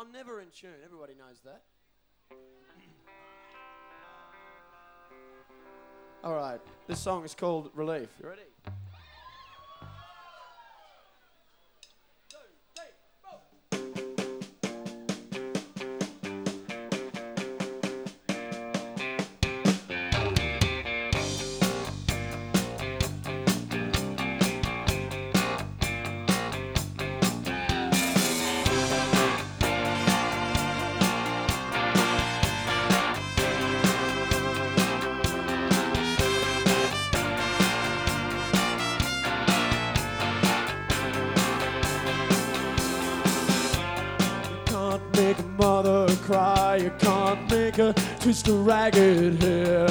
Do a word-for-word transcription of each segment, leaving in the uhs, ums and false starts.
I'm never in tune. Everybody knows that. All right. This song is called Relief. You ready? Make a mother cry, you can't make her twist her ragged hair.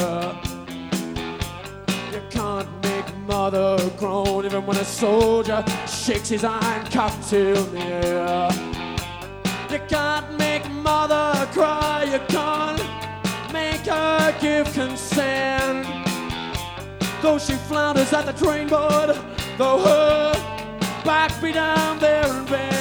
You can't make a mother groan even when a soldier shakes his iron cocktail in the air. You can't make a mother cry, you can't make her give consent. Though she flounders at the train board, though her back be down there and bend.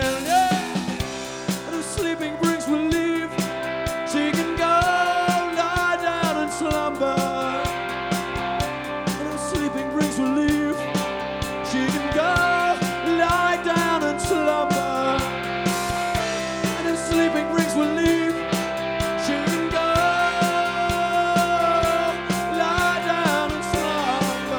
Sleeping brings relief. She can go lie down and slumber. And her sleeping brings relief. She can go lie down and slumber. And her sleeping brings relief. She can go lie down and slumber.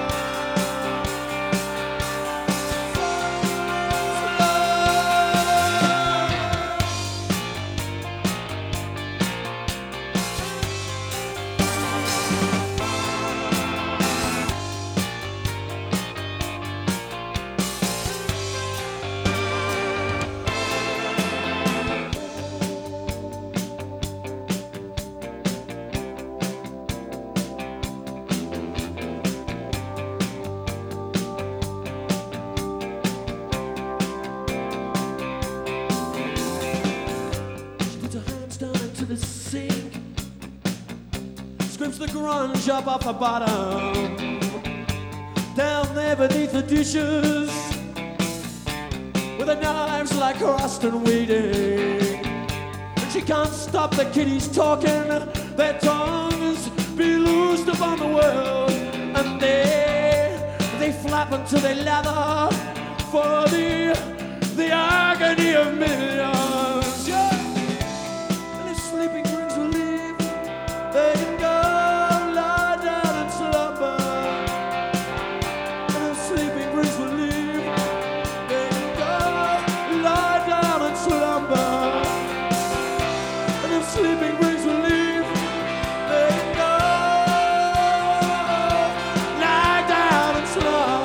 Scrapes the grunge up off the bottom, down there beneath the dishes, with the knives like rust and waiting. And she can't stop the kiddies talking, their tongues be loosed upon the world, and they they flap until they lather for the the agony of millions. Yeah. And if sleeping brings relief, they can go lie down and slumber. And if sleeping brings relief, they can go lie down and slumber. And if sleeping brings relief, they can go lie down and slumber.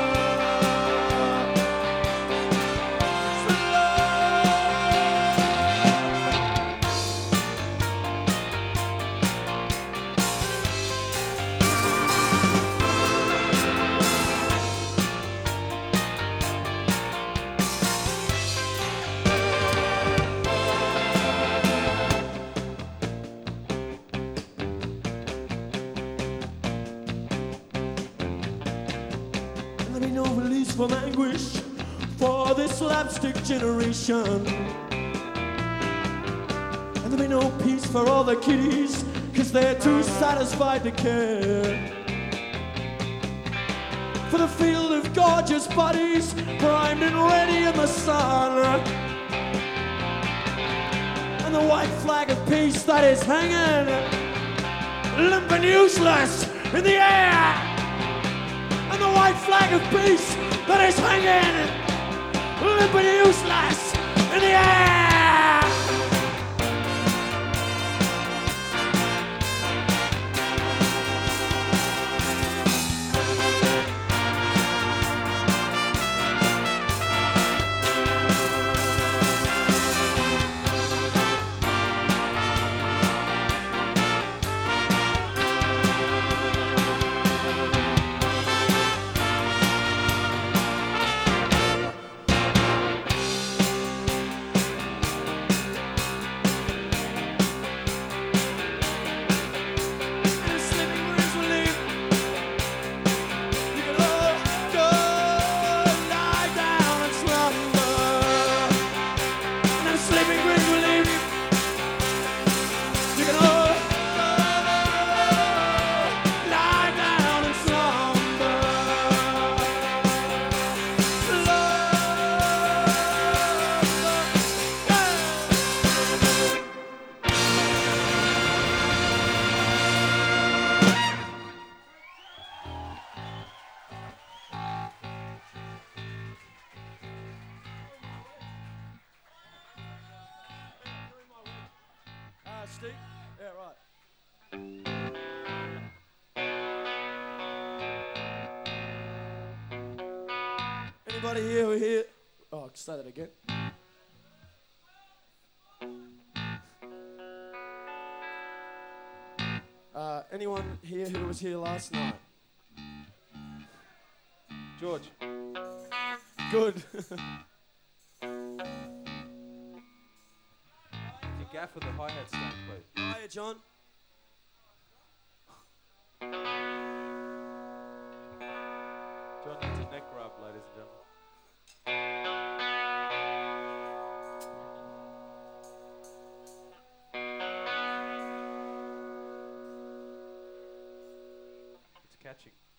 There'll be no release from anguish for this slapstick generation. And there'll be no peace for all the kiddies, cause they're too satisfied to care. For the field of gorgeous bodies, primed and ready in the sun, and the white flag of peace that is hanging limp and useless in the air. And the white flag of peace that is hanging limp and useless in the air. Uh, Steve? Yeah, right. Anybody here who hear? Oh, say that again. Uh, anyone here who was here last night? George. Good. Your gaff with the hi-hat stand, please. Hiya, John. John needs a neck rub, ladies and gentlemen. It's catching.